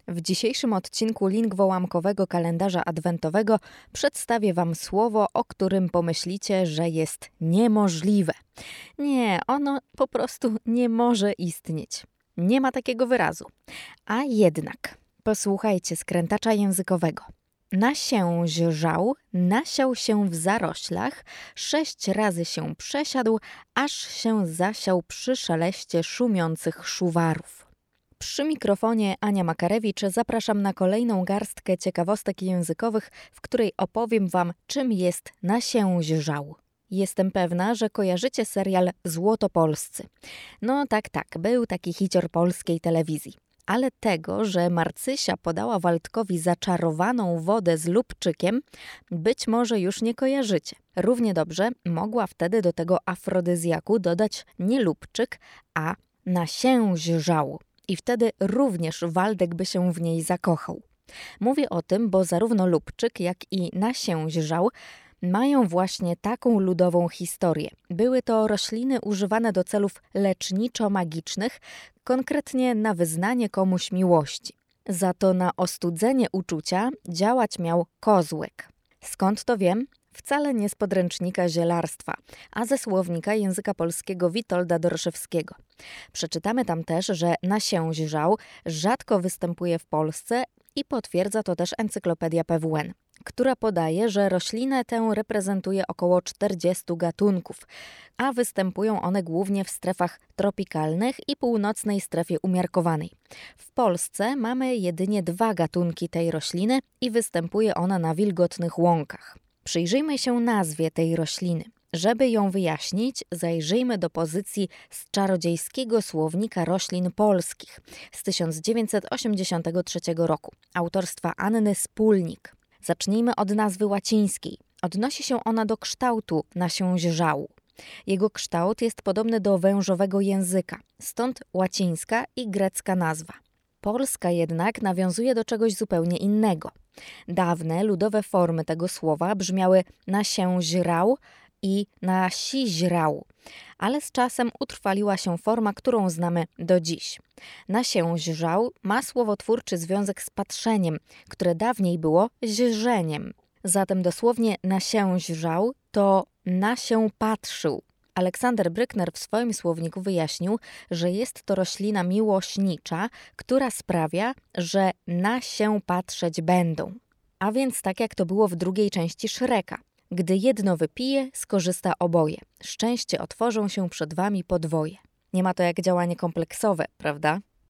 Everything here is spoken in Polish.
W dzisiejszym odcinku lingwołamkowego kalendarza adwentowego przedstawię Wam słowo, o którym pomyślicie, że jest niemożliwe. Nie, ono po prostu nie może istnieć. Nie ma takiego wyrazu. A jednak posłuchajcie skrętacza językowego. Nasiężał, nasiał się w zaroślach, 6 razy się przesiadł, aż się zasiał przy szeleście szumiących szuwarów. Przy mikrofonie Ania Makarewicz zapraszam na kolejną garstkę ciekawostek językowych, w której opowiem Wam, czym jest nasiężał. Jestem pewna, że kojarzycie serial Złotopolscy. No tak, był taki hicior polskiej telewizji. Ale tego, że Marcysia podała Waldkowi zaczarowaną wodę z lubczykiem, być może już nie kojarzycie. Równie dobrze mogła wtedy do tego afrodyzjaku dodać nie lubczyk, a nasiężał. I wtedy również Waldek by się w niej zakochał. Mówię o tym, bo zarówno lubczyk, jak i nasiężał mają właśnie taką ludową historię. Były to rośliny używane do celów leczniczo-magicznych, konkretnie na wyznanie komuś miłości. Za to na ostudzenie uczucia działać miał kozłek. Skąd to wiem? Wcale nie z podręcznika zielarstwa, a ze słownika języka polskiego Witolda Doroszewskiego. Przeczytamy tam też, że nasiężał rzadko występuje w Polsce i potwierdza to też encyklopedia PWN, która podaje, że roślinę tę reprezentuje około 40 gatunków, a występują one głównie w strefach tropikalnych i północnej strefie umiarkowanej. W Polsce mamy jedynie 2 gatunki tej rośliny i występuje ona na wilgotnych łąkach. Przyjrzyjmy się nazwie tej rośliny. Żeby ją wyjaśnić, zajrzyjmy do pozycji z czarodziejskiego słownika roślin polskich z 1983 roku, autorstwa Anny Spólnik. Zacznijmy od nazwy łacińskiej. Odnosi się ona do kształtu nasiężału. Jego kształt jest podobny do wężowego języka, stąd łacińska i grecka nazwa. Polska jednak nawiązuje do czegoś zupełnie innego. Dawne, ludowe formy tego słowa brzmiały nasiężrał i nasiźrał, ale z czasem utrwaliła się forma, którą znamy do dziś. Nasiężał ma słowotwórczy związek z patrzeniem, które dawniej było źrzeniem. Zatem dosłownie nasiężał to nasię patrzył. Aleksander Brückner w swoim słowniku wyjaśnił, że jest to roślina miłośnicza, która sprawia, że na się patrzeć będą. A więc tak jak to było w drugiej części Szreka. Gdy jedno wypije, skorzysta oboje. Szczęście otworzą się przed wami podwoje. Nie ma to jak działanie kompleksowe, prawda?